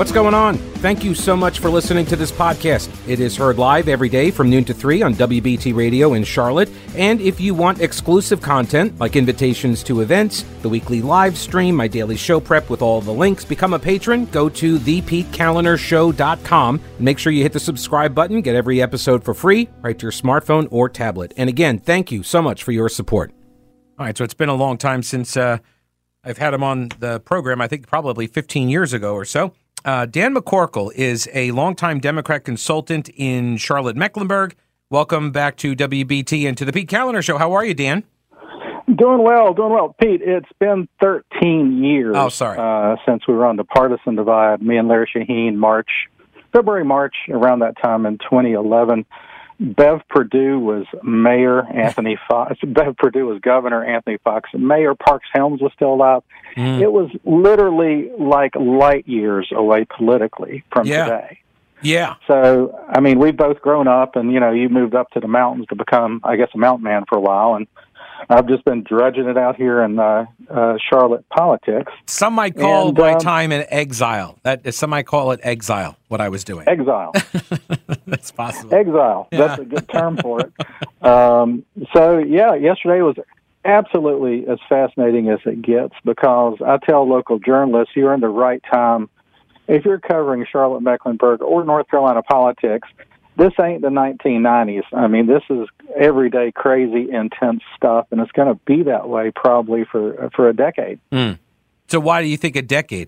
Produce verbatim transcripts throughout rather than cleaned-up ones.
What's going on? Thank you so much for listening to this podcast. It is heard live every day from noon to three on W B T Radio in Charlotte. And if you want exclusive content like invitations to events, the weekly live stream, my daily show prep with all the links, become a patron, go to the pete kaliner show dot com. Make sure you hit the subscribe button, get every episode for free, right to your smartphone or tablet. And again, thank you so much for your support. All right, so it's been a long time since uh, I've had him on the program, I think probably fifteen years ago or so. Uh, Dan McCorkle is a longtime Democrat consultant in Charlotte-Mecklenburg. Welcome back to W B T and to the Pete Kaliner Show. How are you, Dan? Doing well, doing well. Pete, it's been thirteen years oh, sorry. Uh, since we were on the partisan divide. Me and Larry Shaheen, March, February, March, around that time in twenty eleven. Bev Perdue was mayor, Anthony Fox. Bev Perdue was governor, Anthony Fox. Mayor Parks Helms was still alive. Mm. It was literally like light years away politically from yeah. today. Yeah. So, I mean, we've both grown up, and, you know, you moved up to the mountains to become, I guess, a mountain man for a while, and I've just been drudging it out here in uh, uh, Charlotte politics. Some might call and, my um, time in exile. That some might call it exile, what I was doing. Exile. That's possible. Exile. Yeah. That's a good term for it. Um, so, yeah, yesterday was absolutely as fascinating as it gets because I tell local journalists you're in the right time. If you're covering Charlotte-Mecklenburg or North Carolina politics, this ain't the nineteen nineties. I mean, this is everyday, crazy, intense stuff, and it's going to be that way probably for for a decade. Mm. So why do you think a decade?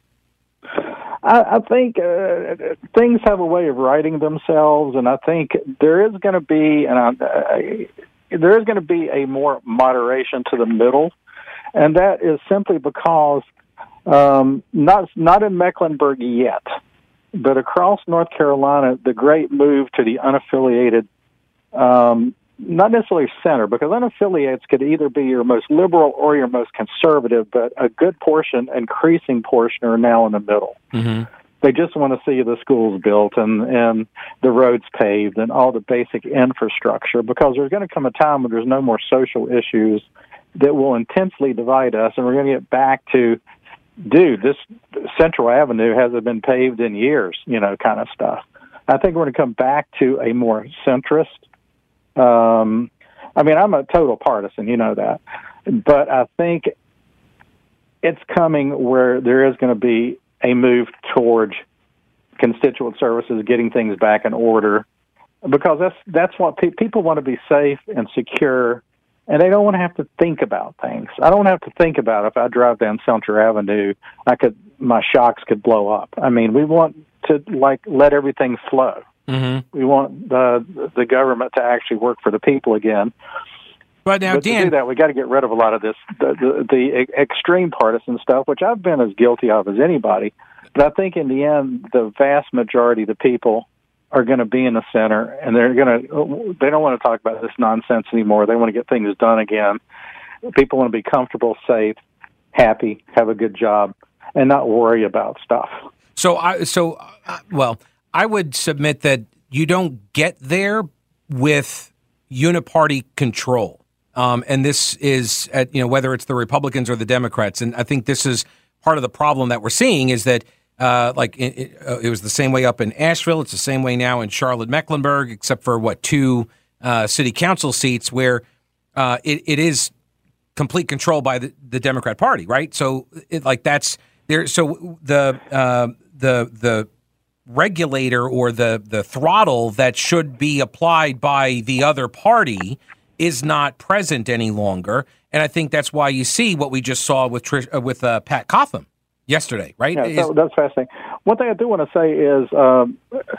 I, I think uh, things have a way of writing themselves, and I think there is going to be, and I, uh, there is going to be a more moderation to the middle, and that is simply because um, not not in Mecklenburg yet. But across North Carolina, the great move to the unaffiliated, um, not necessarily center, because unaffiliates could either be your most liberal or your most conservative, but a good portion, increasing portion, are now in the middle. Mm-hmm. They just want to see the schools built and, and the roads paved and all the basic infrastructure, because there's going to come a time when there's no more social issues that will intensely divide us, and we're going to get back to, dude, this Central Avenue hasn't been paved in years, you know, kind of stuff. I think we're going to come back to a more centrist. Um, I mean, I'm a total partisan, you know that. But I think it's coming where there is going to be a move towards constituent services, getting things back in order, because that's that's what pe- people want to be safe and secure. And they don't want to have to think about things. I don't have to think about if I drive down Central Avenue, I could my shocks could blow up. I mean, we want to like let everything flow. Mm-hmm. We want the the government to actually work for the people again. But now, but Dan, to do that, we got to get rid of a lot of this the, the the extreme partisan stuff, which I've been as guilty of as anybody. But I think in the end, the vast majority of the people are going to be in the center, and they're going to, they don't want to talk about this nonsense anymore. They want to get things done again. People want to be comfortable, safe, happy, have a good job, and not worry about stuff. So, I, so, uh, well, I would submit that you don't get there with uniparty control. Um, and this is, at, you know, whether it's the Republicans or the Democrats. And I think this is part of the problem that we're seeing is that Uh, like it, it, uh, it was the same way up in Asheville. It's the same way now in Charlotte-Mecklenburg, except for what two uh, city council seats where uh, it, it is complete control by the, the Democrat Party, right? So, it, like that's there. So the uh, the the regulator or the the throttle that should be applied by the other party is not present any longer, and I think that's why you see what we just saw with Trish, uh, with uh, Pat Cotham yesterday, right? Yeah, Is, that, that's fascinating. One thing I do want to say is um,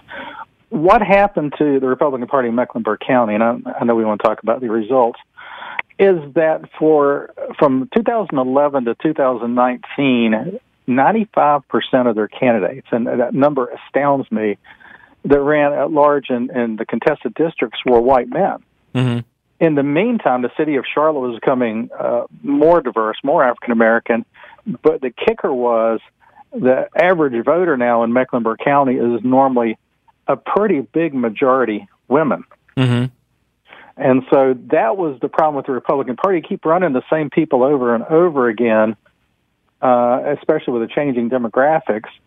what happened to the Republican Party in Mecklenburg County, and I, I know we want to talk about the results, is that for from two thousand eleven to two thousand nineteen, ninety-five percent of their candidates, and that number astounds me, that ran at large in, in the contested districts were white men. Mm-hmm. In the meantime, the city of Charlotte was becoming uh, more diverse, more African-American, but the kicker was the average voter now in Mecklenburg County is normally a pretty big majority women. Mm-hmm. And so that was the problem with the Republican Party. Keep running the same people over and over again, uh, especially with the changing demographics.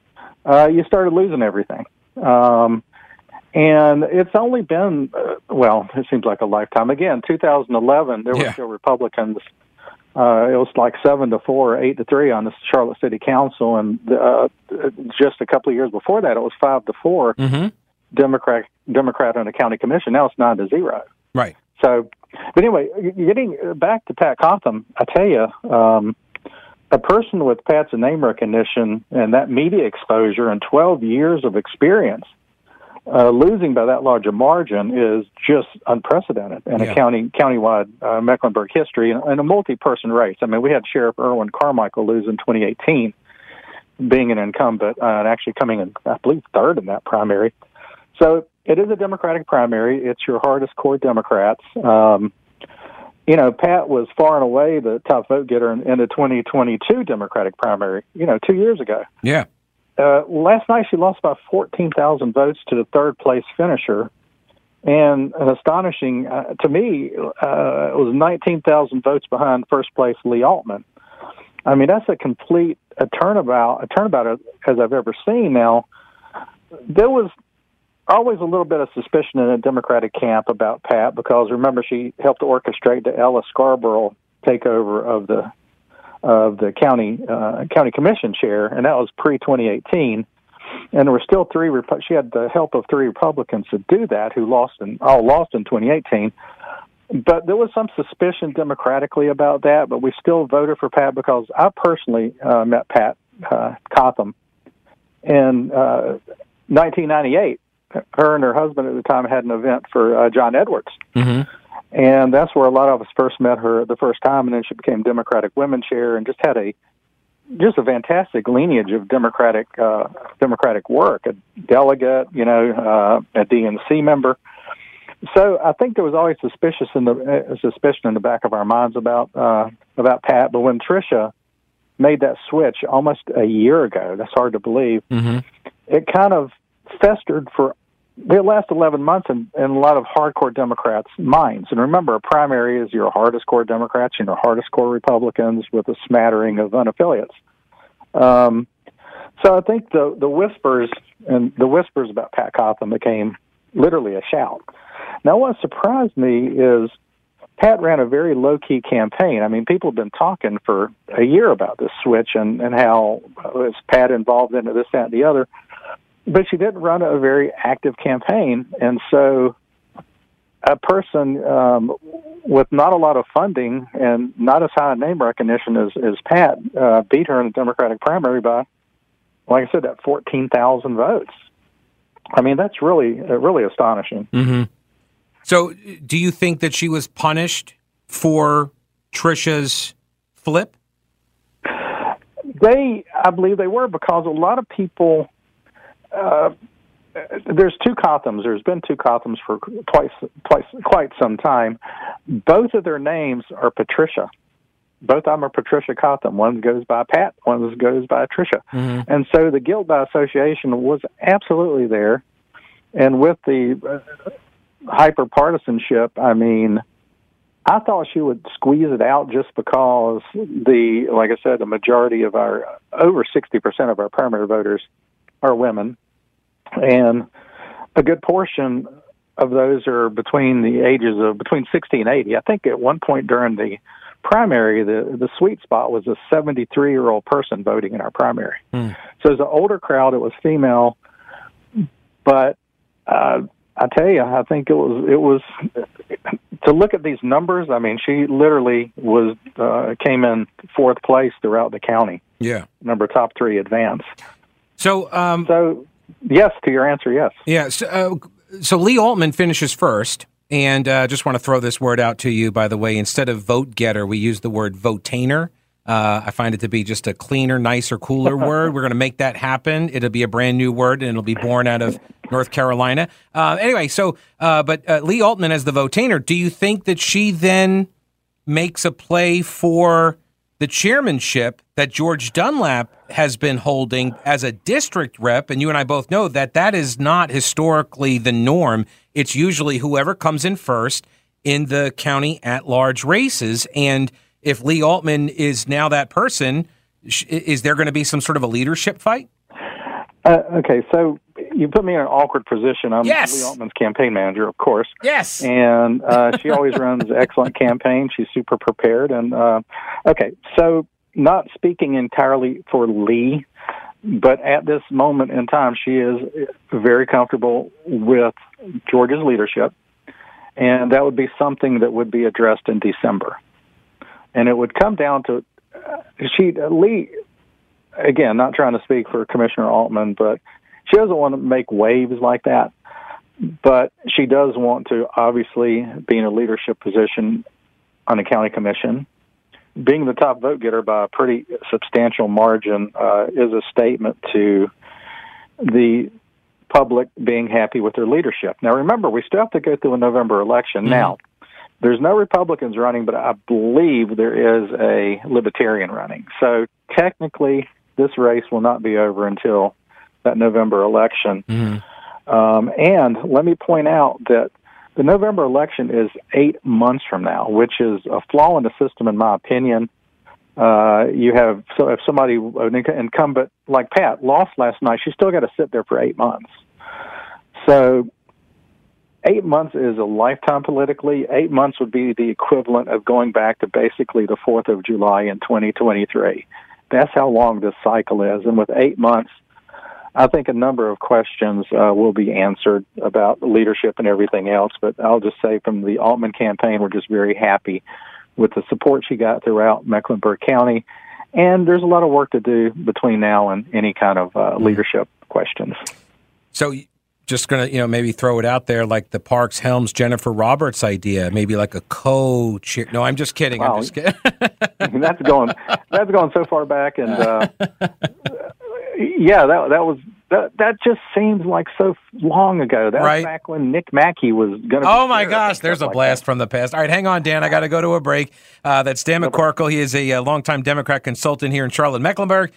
uh, you started losing everything. Um, and it's only been, uh, well, it seems like a lifetime. Again, two thousand eleven, there were Yeah. still Republicans. Uh, it was like seven to four, or eight to three on the Charlotte City Council, and uh, just a couple of years before that, it was five to four Mm-hmm. Democrat Democrat on the county commission. Now it's nine to zero. Right. So, but anyway, getting back to Pat Cotham, I tell you, um, a person with Pat's name recognition and that media exposure and twelve years of experience, uh, losing by that large a margin is just unprecedented in Yeah. a county countywide uh, Mecklenburg history and, and a multi-person race. I mean, we had Sheriff Erwin Carmichael lose in twenty eighteen, being an incumbent uh, and actually coming in, I believe, third in that primary. So it is a Democratic primary. It's your hardest core Democrats. Um, you know, Pat was far and away the top vote getter in, in the twenty twenty-two Democratic primary, you know, two years ago. Yeah. Uh, last night, she lost by fourteen thousand votes to the third place finisher. And an astonishing, uh, to me, uh, it was nineteen thousand votes behind first place Lee Altman. I mean, that's a complete a turnabout, a turnabout as I've ever seen. Now, there was always a little bit of suspicion in the Democratic camp about Pat because, remember, she helped orchestrate the Ella Scarborough takeover of the of the county uh, county commission chair, and that was pre twenty eighteen. And there were still three. She had the help of three Republicans to do that, who lost in all lost in twenty eighteen. But there was some suspicion democratically about that. But we still voted for Pat because I personally uh, met Pat uh, Cotham in uh, nineteen ninety-eight. Her and her husband at the time had an event for uh, John Edwards. Mm-hmm. And that's where a lot of us first met her the first time, and then she became Democratic Women Chair and just had a just a fantastic lineage of Democratic uh, Democratic work, a delegate, you know, uh, a D N C member. So I think there was always suspicious in the uh, suspicion in the back of our minds about uh, about Pat. But when Tricia made that switch almost a year ago, that's hard to believe. Mm-hmm. It kind of festered for the last eleven months in, in a lot of hardcore Democrats' minds. And remember, a primary is your hardest core Democrats, you know, hardest core Republicans with a smattering of unaffiliates. Um, so I think the the whispers and the whispers about Pat Cotham became literally a shout. Now, what surprised me is Pat ran a very low-key campaign. I mean, people have been talking for a year about this switch and, and how uh, is Pat involved in it, this, that, and the other. But she didn't run a very active campaign, and so a person um, with not a lot of funding and not as high a name recognition as, as Pat uh, beat her in the Democratic primary by, like I said, that fourteen thousand votes. I mean, that's really, uh, really astonishing. Mm-hmm. So do you think that she was punished for Tricia's flip? They, I believe they were, because a lot of people... Uh, there's two Cothams. There's been two Cothams for twice, twice, quite some time. Both of their names are Patricia. Both of them are Patricia Cotham. One goes by Pat, one goes by Tricia. Mm-hmm. And so the guilt by association was absolutely there. And with the uh, hyper-partisanship, I mean, I thought she would squeeze it out just because the, like I said, the majority of our, over sixty percent of our primary voters are women, and a good portion of those are between the ages of between sixty and eighty. I think at one point during the primary, the the sweet spot was a seventy-three-year-old person voting in our primary. Mm. So as an older crowd, it was female, but uh, I tell you, I think it was it was to look at these numbers. I mean, she literally was uh, came in fourth place throughout the county. Yeah, number top three advance. So, um, so yes, to your answer, yes. Yeah. So, uh, so Lee Altman finishes first, and uh, just want to throw this word out to you. By the way, instead of vote getter, we use the word votainer. Uh, I find it to be just a cleaner, nicer, cooler word. We're going to make that happen. It'll be a brand new word, and it'll be born out of North Carolina. Uh, anyway, so uh, but uh, Lee Altman as the votainer. Do you think that she then makes a play for the chairmanship that George Dunlap has been holding as a district rep? And you and I both know that that is not historically the norm. It's usually whoever comes in first in the county at-large races. And if Lee Altman is now that person, is there going to be some sort of a leadership fight? Uh, okay, so you put me in an awkward position. I'm yes. Lee Altman's campaign manager, of course. Yes. And uh, she always runs excellent campaigns. She's super prepared. And uh, okay, so not speaking entirely for Lee, but at this moment in time, she is very comfortable with Georgia's leadership. And that would be something that would be addressed in December. And it would come down to, uh, she, Lee, again, not trying to speak for Commissioner Altman, but she doesn't want to make waves like that. But she does want to obviously be in a leadership position on a county commission. Being the top vote getter by a pretty substantial margin uh, is a statement to the public being happy with their leadership. Now, remember, we still have to go through a November election. Mm-hmm. Now, there's no Republicans running, but I believe there is a Libertarian running. So technically, this race will not be over until that November election. Mm-hmm. Um, and let me point out that the November election is eight months from now, which is a flaw in the system, in my opinion. Uh, you have, so if somebody, an incumbent like Pat, lost last night, she's still got to sit there for eight months. So eight months is a lifetime politically. Eight months would be the equivalent of going back to basically the fourth of July in twenty twenty-three. That's how long this cycle is. And with eight months, I think a number of questions uh, will be answered about leadership and everything else. But I'll just say from the Altman campaign, we're just very happy with the support she got throughout Mecklenburg County. And there's a lot of work to do between now and any kind of uh, leadership questions. So just going to, you know, maybe throw it out there like the Parks Helms Jennifer Roberts idea, maybe like a co-chair. No, I'm just kidding. Wow. I'm just kidding. that's going that's going so far back. And uh, yeah, that that was that that just seems like so long ago. That right. was back when Nick Mackey was going to. Oh my gosh, there's a like blast that. From the past. All right, hang on, Dan. I got to go to a break. Uh, that's Dan McCorkle. He is a, a longtime Democrat consultant here in Charlotte, Mecklenburg.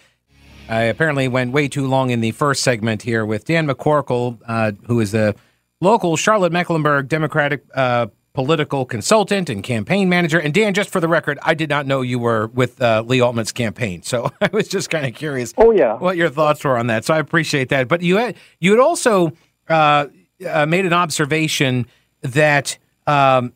I apparently went way too long in the first segment here with Dan McCorkle, uh, who is the local Charlotte Mecklenburg Democratic uh, political consultant and campaign manager. And Dan, just for the record, I did not know you were with uh, Lee Altman's campaign, so I was just kind of curious. Oh yeah, what your thoughts were on that. So I appreciate that. But you had you had also uh, uh, made an observation that um,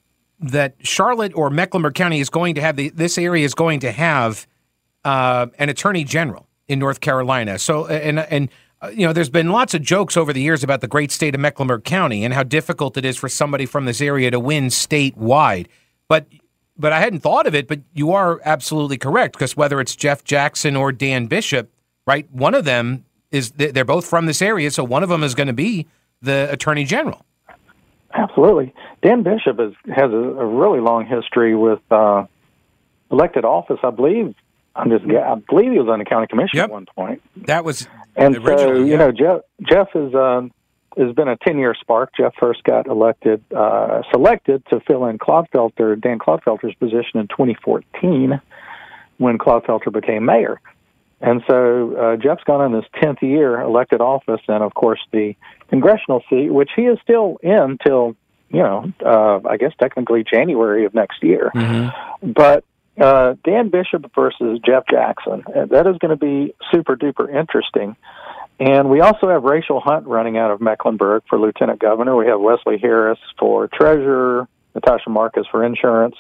that Charlotte or Mecklenburg County is going to have the this area is going to have uh, an attorney general in North Carolina. So, and, and uh, you know, there's been lots of jokes over the years about the great state of Mecklenburg County and how difficult it is for somebody from this area to win statewide. But but I hadn't thought of it, but you are absolutely correct, because whether it's Jeff Jackson or Dan Bishop, right, one of them is, they're both from this area, so one of them is going to be the attorney general. Absolutely. Dan Bishop is, has a, a really long history with uh, elected office, I believe. I'm just, I believe he was on the county commission yep. at one point. That was and so you yeah. know Jeff Jeff is um, has been a ten-year spark. Jeff first got elected, uh, selected to fill in Clodfelter, Dan Clodfelter's position in twenty fourteen when Clodfelter became mayor. And so uh, Jeff's gone in his tenth year elected office, and of course the congressional seat, which he is still in till you know uh, I guess technically January of next year, mm-hmm. but. Uh, Dan Bishop versus Jeff Jackson. That is going to be super duper interesting. And we also have Rachel Hunt running out of Mecklenburg for lieutenant governor. We have Wesley Harris for treasurer, Natasha Marcus for insurance.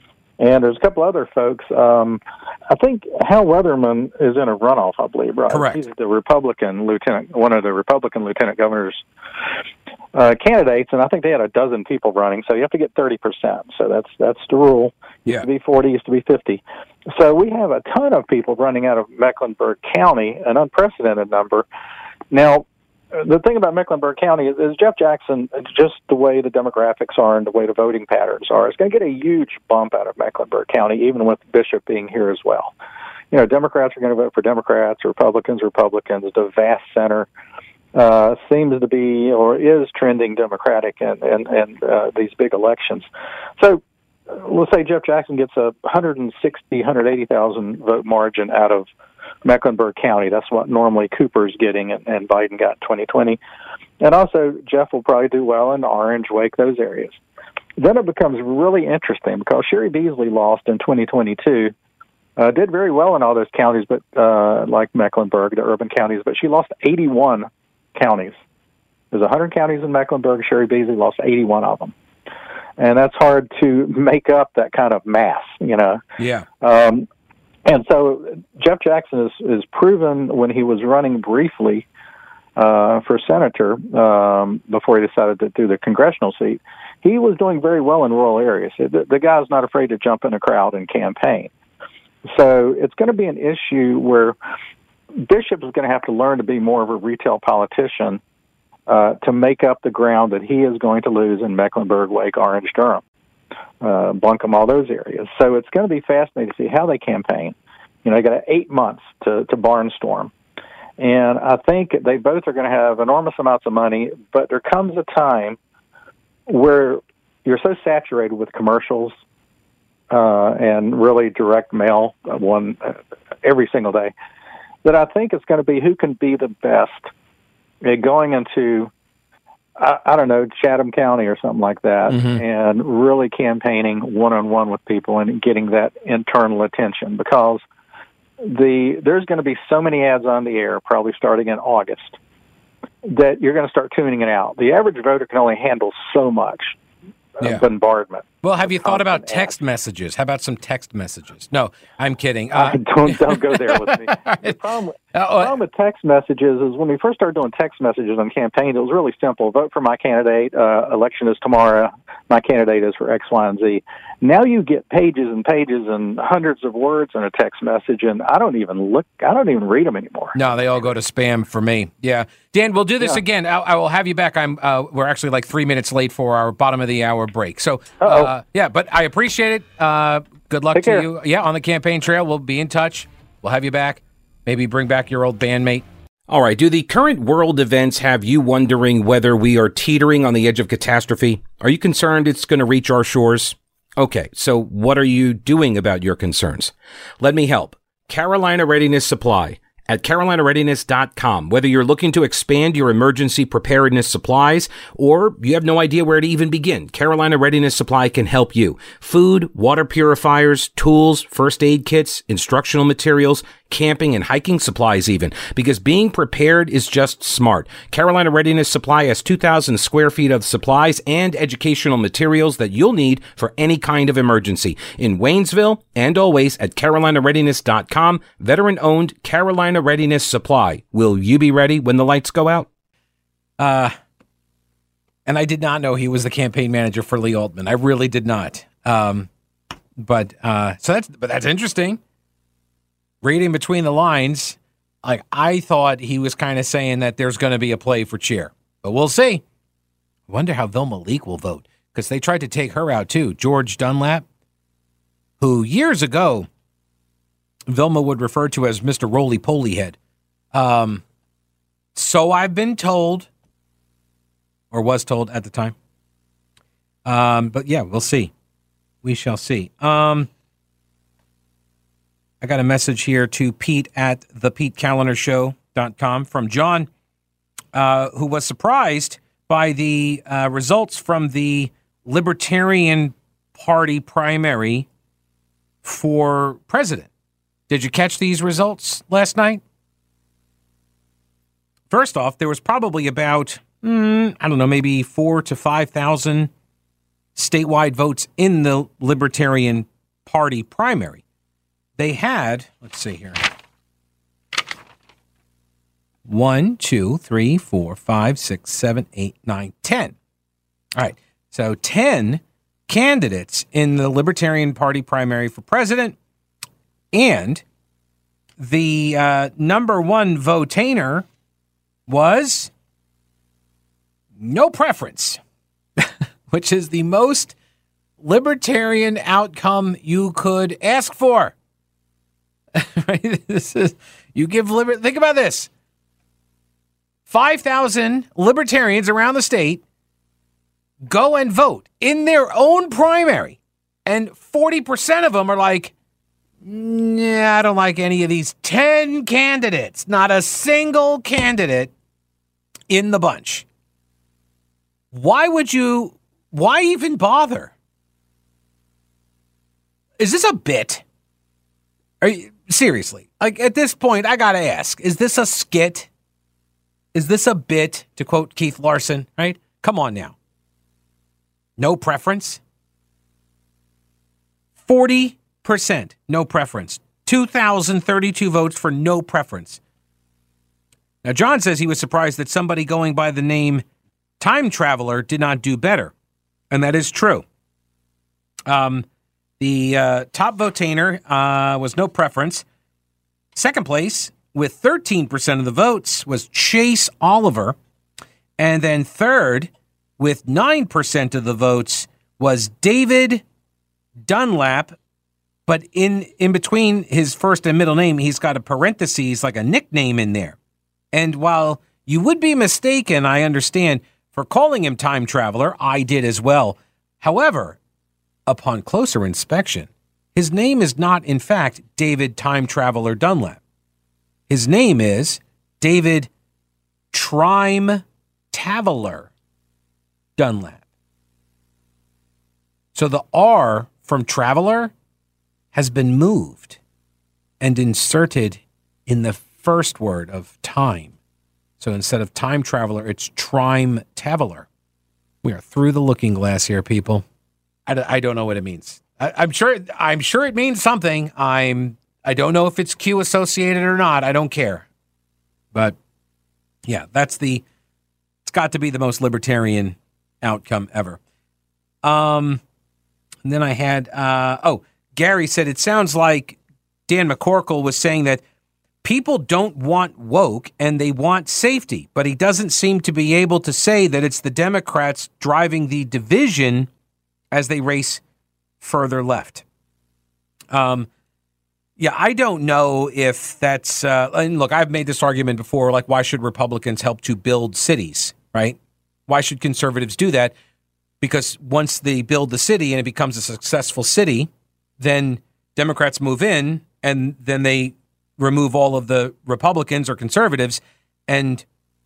And there's a couple other folks. Um, I think Hal Weatherman is in a runoff, I believe, right? Correct. He's the Republican lieutenant, one of the Republican lieutenant governor's uh, candidates, and I think they had a dozen people running, so you have to get thirty percent. So that's that's the rule. Used yeah. to be forty, used to be fifty. So we have a ton of people running out of Mecklenburg County, an unprecedented number. Now, the thing about Mecklenburg County is, is Jeff Jackson, just the way the demographics are and the way the voting patterns are, is going to get a huge bump out of Mecklenburg County, even with Bishop being here as well. You know, Democrats are going to vote for Democrats, Republicans, Republicans. The vast center uh, seems to be or is trending Democratic in, in, in uh, these big elections. So uh, let's say Jeff Jackson gets a one hundred sixty, one hundred eighty thousand vote margin out of Mecklenburg County. That's what normally Cooper's getting, and, and Biden got in twenty twenty. And also, Jeff will probably do well in Orange, Wake, those areas. Then it becomes really interesting because Sherry Beasley lost in twenty twenty-two Uh, did very well in all those counties, but uh, like Mecklenburg, the urban counties, but she lost eighty-one counties. There's one hundred counties in Mecklenburg. Sherry Beasley lost eighty-one of them. And that's hard to make up that kind of mass, you know. Yeah. Um, and so Jeff Jackson is, is proven when he was running briefly uh, for senator um, before he decided to do the congressional seat, he was doing very well in rural areas. The, the guy's not afraid to jump in a crowd and campaign. So it's going to be an issue where Bishop is going to have to learn to be more of a retail politician uh, to make up the ground that he is going to lose in Mecklenburg, Wake, Orange, Durham, uh, Buncombe, all those areas. So it's going to be fascinating to see how they campaign. You know, they got eight months to, to barnstorm. And I think they both are going to have enormous amounts of money, but there comes a time where you're so saturated with commercials uh, and really direct mail uh, one uh, every single day that I think it's going to be who can be the best at going into, I, I don't know, Chatham County or something like that, mm-hmm. and really campaigning one-on-one with people and getting that internal attention, because the there's going to be so many ads on the air, probably starting in August, that you're going to start tuning it out. The average voter can only handle so much uh, yeah. bombardment. Well, have you thought about text ads. messages? How about some text messages? No, I'm kidding. Uh, uh, don't don't go there with me. The problem, the problem with text messages is when we first started doing text messages on campaigns, it was really simple. Vote for my candidate. Uh, election is tomorrow. My candidate is for X, Y, and Z. Now you get pages and pages and hundreds of words in a text message, and I don't even look. I don't even read them anymore. No, they all go to spam for me. Yeah, Dan, we'll do this yeah. again. I'll, I will have you back. I'm. Uh, we're actually like three minutes late for our bottom of the hour break. So, uh, yeah, but I appreciate it. Uh, good luck Take to care. you. Yeah, on the campaign trail. We'll be in touch. We'll have you back. Maybe bring back your old bandmate. All right. Do the current world events have you wondering whether we are teetering on the edge of catastrophe? Are you concerned it's going to reach our shores? Okay. So what are you doing about your concerns? Let me help. Carolina Readiness Supply at carolina readiness dot com. Whether you're looking to expand your emergency preparedness supplies or you have no idea where to even begin, Carolina Readiness Supply can help you. Food, water purifiers, tools, first aid kits, instructional materials, camping and hiking supplies even, because being prepared is just smart. Carolina Readiness Supply has two thousand square feet of supplies and educational materials that you'll need for any kind of emergency in Waynesville and always at carolina readiness dot com. Veteran-owned Carolina Readiness Supply. Will you be ready when the lights go out? Uh, and I did not know he was the campaign manager for Lee Altman. I really did not. Um, but uh, so that's but that's interesting. Reading between the lines, like I thought he was kind of saying that there's going to be a play for chair, but we'll see. I wonder how Vilma Leak will vote, because they tried to take her out too. George Dunlap, who years ago Vilma would refer to as Mister Roly-Poly Head. Um, so I've been told, or was told at the time. Um, but yeah, we'll see. We shall see. Um, I got a message here to Pete at the pete callender show dot com from John, uh, who was surprised by the uh, results from the Libertarian Party primary for president. Did you catch these results last night? First off, there was probably about, mm, I don't know, maybe four to five thousand statewide votes in the Libertarian Party primary. They had, let's see here, one, two, three, four, five, six, seven, eight, nine, ten. All right, so ten candidates in the Libertarian Party primary for president, and the uh, number one votainer was no preference, which is the most libertarian outcome you could ask for. Right? This is, you give liber- think about this. five thousand libertarians around the state go and vote in their own primary, and forty percent of them are like, nah, I don't like any of these ten candidates. Not a single candidate in the bunch. Why would you, why even bother? Is this a bit? Are you, seriously, like at this point, I got to ask, is this a skit? Is this a bit, to quote Keith Larson, right? Come on now. No preference? forty percent no preference. two thousand thirty-two votes for no preference. Now, John says he was surprised that somebody going by the name Time Traveler did not do better. And that is true. Um, the uh, top votainer uh, was no preference. Second place, with thirteen percent of the votes, was Chase Oliver. And then third, with nine percent of the votes, was David Dunlap. But in, in between his first and middle name, he's got a parentheses, like a nickname in there. And while you would be mistaken, I understand, for calling him Time Traveler, I did as well. However, upon closer inspection, his name is not, in fact, David Time Traveler Dunlap. His name is David Trime Taveler Dunlap. So the R from Traveler has been moved and inserted in the first word of time. So instead of Time Traveler, it's Trime Taveler. We are through the looking glass here, people. I, d- I don't know what it means. I, I'm sure. I'm sure it means something. I'm. I don't know if it's Q associated or not. I don't care. But yeah, that's the. It's got to be the most libertarian outcome ever. Um, and then I had. Uh, oh, Gary said it sounds like Dan McCorkle was saying that people don't want woke and they want safety, but he doesn't seem to be able to say that it's the Democrats driving the division as they race further left. Um, yeah, I don't know if that's, uh, and look, I've made this argument before, like, why should Republicans help to build cities, right? Why should conservatives do that? Because once they build the city and it becomes a successful city, then Democrats move in and then they remove all of the Republicans or conservatives, and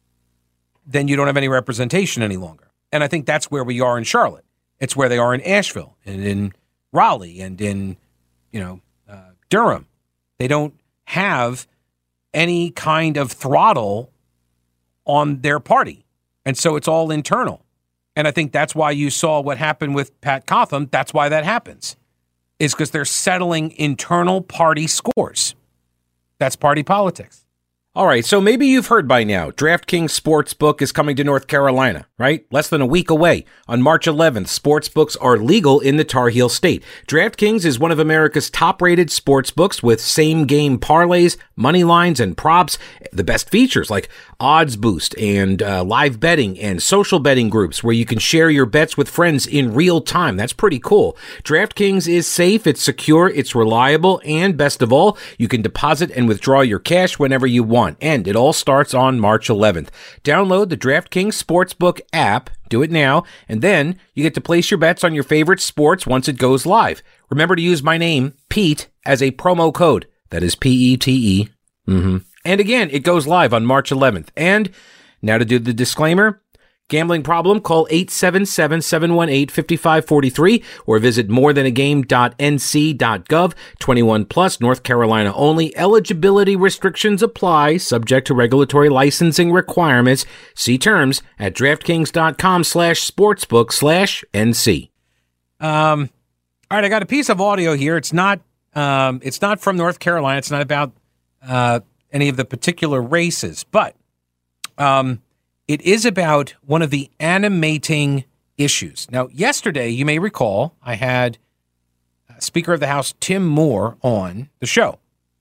then you don't have any representation any longer. And I think that's where we are in Charlotte. It's where they are in Asheville and in Raleigh and in, you know, uh, Durham. They don't have any kind of throttle on their party. And so it's all internal. And I think that's why you saw what happened with Pat Cotham. That's why that happens, is because they're settling internal party scores. That's party politics. All right, so maybe you've heard by now, DraftKings Sportsbook is coming to North Carolina, right? Less than a week away. On March eleventh, sportsbooks are legal in the Tar Heel State. DraftKings is one of America's top-rated sportsbooks with same-game parlays, money lines, and props. The best features like odds boost and uh, live betting and social betting groups where you can share your bets with friends in real time. That's pretty cool. DraftKings is safe, it's secure, it's reliable, and best of all, you can deposit and withdraw your cash whenever you want. And it all starts on March eleventh. Download the DraftKings Sportsbook app, do it now, and then you get to place your bets on your favorite sports once it goes live. Remember to use my name, Pete, as a promo code. That is P E T E. Mm-hmm. And again, it goes live on March eleventh. And now to do the disclaimer. Gambling problem? Call eight seven seven, seven one eight, five five four three or visit more than a game dot n c dot gov. twenty-one plus, North Carolina only. Eligibility restrictions apply, subject to regulatory licensing requirements. See terms at DraftKings.com slash sportsbook slash NC. Um, all right, I got a piece of audio here. It's not, um, it's not from North Carolina. It's not about uh, any of the particular races, but um. It is about one of the animating issues. Now, yesterday, you may recall, I had Speaker of the House Tim Moore on the show.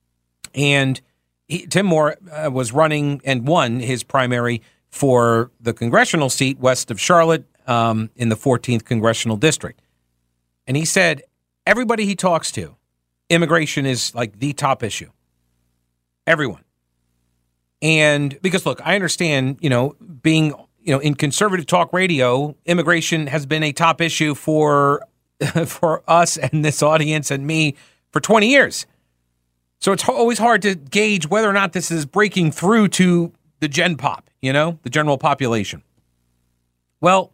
And he, Tim Moore uh, was running and won his primary for the congressional seat west of Charlotte um, in the fourteenth Congressional District. And he said everybody he talks to, immigration is like the top issue. Everyone. And because, look, I understand, you know, being, you know, in conservative talk radio, immigration has been a top issue for for us and this audience and me for twenty years. So it's always hard to gauge whether or not this is breaking through to the gen pop, you know, the general population. Well,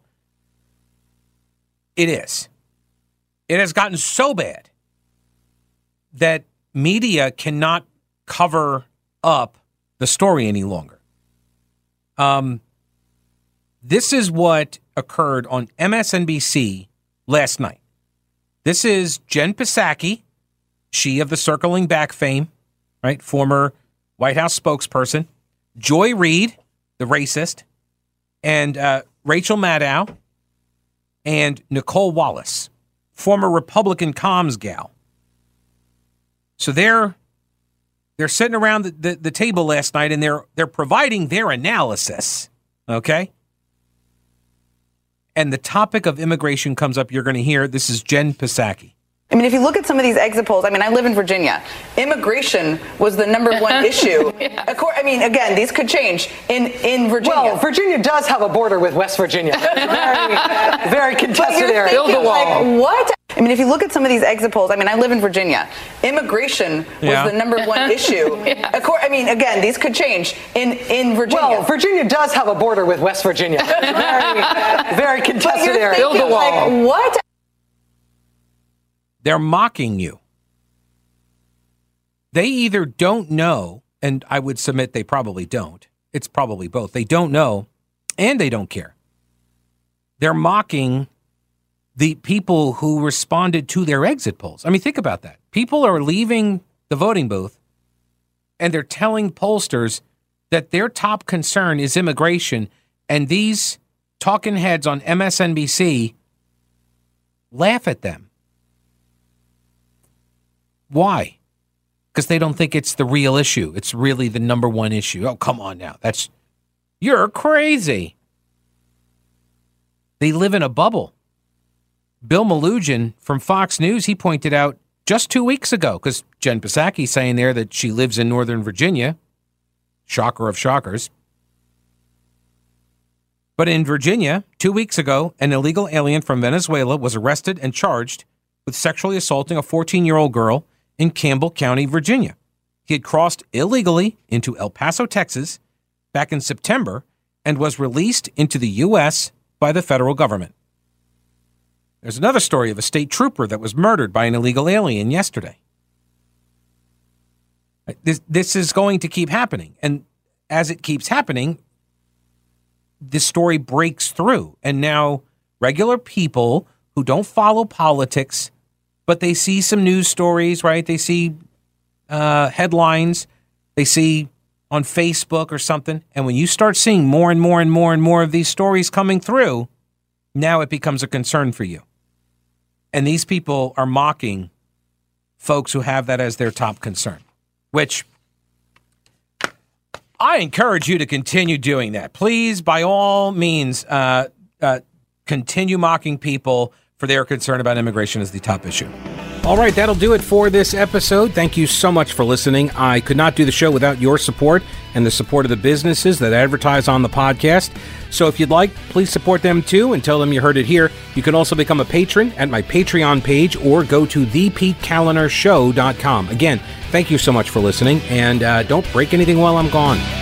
it is. It has gotten so bad that media cannot cover up the story any longer. Um, this is what occurred on M S N B C last night. This is Jen Psaki, she of the circling back fame, right? Former White House spokesperson. Joy Reid, the racist, and uh, Rachel Maddow, and Nicole Wallace, former Republican comms gal. So they're they're sitting around the, the, the table last night, and they're they're providing their analysis, okay? And the topic of immigration comes up. You're going to hear, this is Jen Psaki. I mean, if you look at some of these exit polls, I mean, I live in Virginia. Immigration was the number one issue. Yeah. I mean, again, these could change in, in Virginia. Well, Virginia does have a border with West Virginia. Very, very contested area. Build the wall. Like, what? I mean, if you look at some of these exit polls, I mean, I live in Virginia. Immigration was yeah. the number one issue. Yeah. I mean, again, these could change in, in Virginia. Well, Virginia does have a border with West Virginia. Very, very contested area. Build the wall. Like, what? They're mocking you. They either don't know, and I would submit they probably don't. It's probably both. They don't know, and they don't care. They're mocking the people who responded to their exit polls. I mean, think about that. People are leaving the voting booth, and they're telling pollsters that their top concern is immigration, and these talking heads on M S N B C laugh at them. Why? Because they don't think it's the real issue. It's really the number one issue. Oh, come on now. That's, you're crazy. They live in a bubble. Bill Malugin from Fox News, he pointed out just two weeks ago, because Jen Psaki's saying there that she lives in Northern Virginia. Shocker of shockers. But in Virginia, two weeks ago, an illegal alien from Venezuela was arrested and charged with sexually assaulting a fourteen-year-old girl in Campbell County, Virginia. He had crossed illegally into El Paso, Texas, back in September and was released into the U S by the federal government. There's another story of a state trooper that was murdered by an illegal alien yesterday. This, this is going to keep happening. And as it keeps happening, this story breaks through. And now regular people who don't follow politics, but they see some news stories, right? They see uh, headlines, they see on Facebook or something. And when you start seeing more and more and more and more of these stories coming through, now it becomes a concern for you. And these people are mocking folks who have that as their top concern, which I encourage you to continue doing that. Please, by all means, uh, uh, continue mocking people for their concern about immigration as the top issue. All right, that'll do it for this episode. Thank you so much for listening. I could not do the show without your support and the support of the businesses that advertise on the podcast. So if you'd like, please support them too and tell them you heard it here. You can also become a patron at my Patreon page or go to the pete kaliner show dot com. Again, thank you so much for listening, and uh, don't break anything while I'm gone.